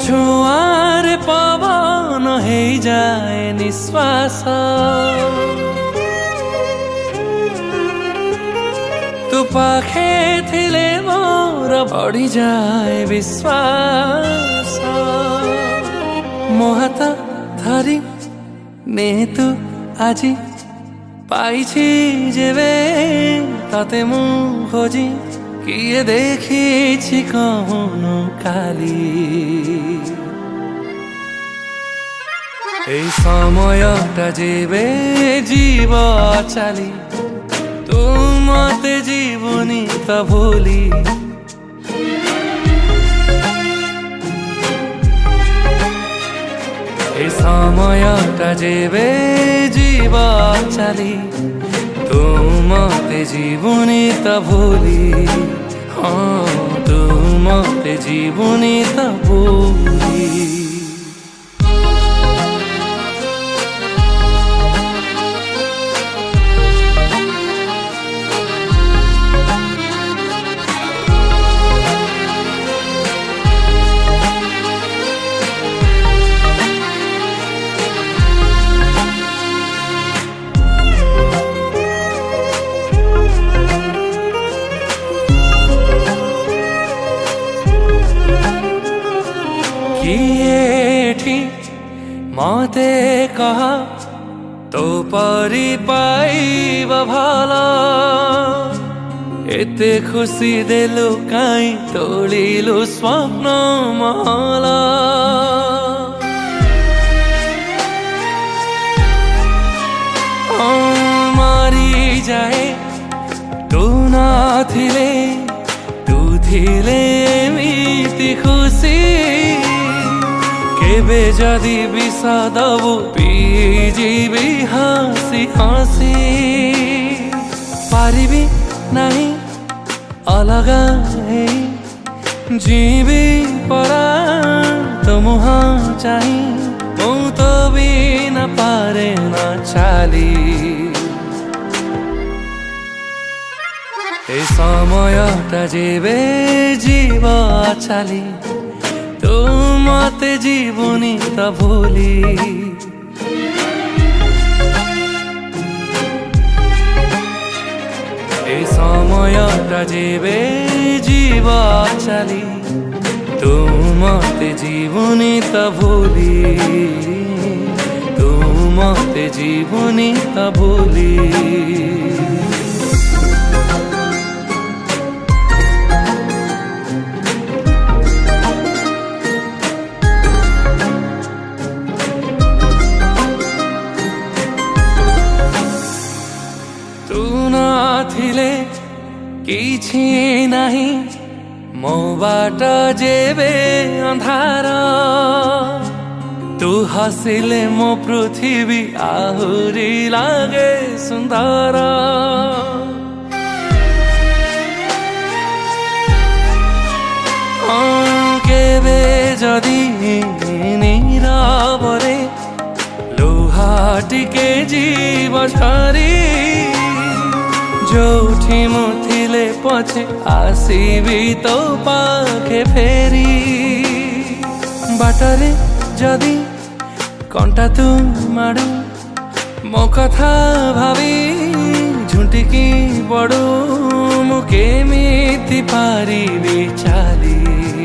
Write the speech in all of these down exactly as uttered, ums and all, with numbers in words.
ଛୁଆଁରେ ପବନ ହେଇଯାଏ ନିଶ୍ୱାସ, ତୁ ପାଖେ ଥିଲେ ମୋର ବଢ଼ିଯାଏ ବିଶ୍ୱାସ। ମୋ ହାତ ଧରି ନେ ତୁ ଆଜି, ପାଇଛି ଯେବେ ତତେ ମୁଁ ଖୋଜି, କିଏ ଦେଖିଛି କହୁନୁ କାଲି। এই সময়টা যেবে জীব চালি, তু মতে জীবনী তা ভুলি। এই সময়টা যেবে জীব চালি, তু মতে জীবনী তা ভুলি। हाँ तू मते जीवनी ता भूली। किएठी मते कह तो परी पाइब भला, एते खुशी देलु काई तोड़िलु स्वप्न महला। मारी जाए तू ना थिले, तू थिले एमिति खुशी, केबे जदि विषादबु पीजिबी हसी हसी। पारिबी नहीं अलगा हेई, जीवी परा तो मुहा चाही, मु तो भी न पारे न चाली। ए समयटा जेबे जीव चाली, तू मते जीवनी ता भूली। ए समयटा जेबे जीव चाली, तू मते जीवनी ता भूली। तू मते जीवनी ता भूली। तू ना थिले किछि नहीं, मो बाट जेबे अंधार, तू हसिले मो पृथ्वी आहुरी लागे सुंदर। केबे जदि नीरवरे लुहा टिके जीव झरी, जोठी मु थिले पछे आसीबी तो पाखे फेरी। बाटरे जदि कंटा तू माडू, मो कथा भावी झुंटिकी पड़ू, मु केमिति पारिबी चाली।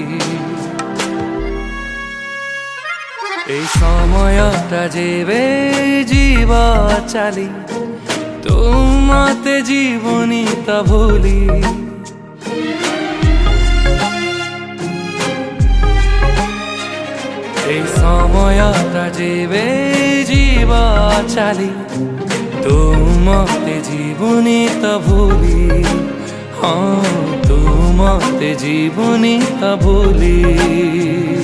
ए समयटा जेबे जीव चाली, तू मते जीवनी ता भूली। ए समयटा जेबे जीव चाली, तू मते जीवनी ता भूली। हाँ तू मते जीवनी ता भूली।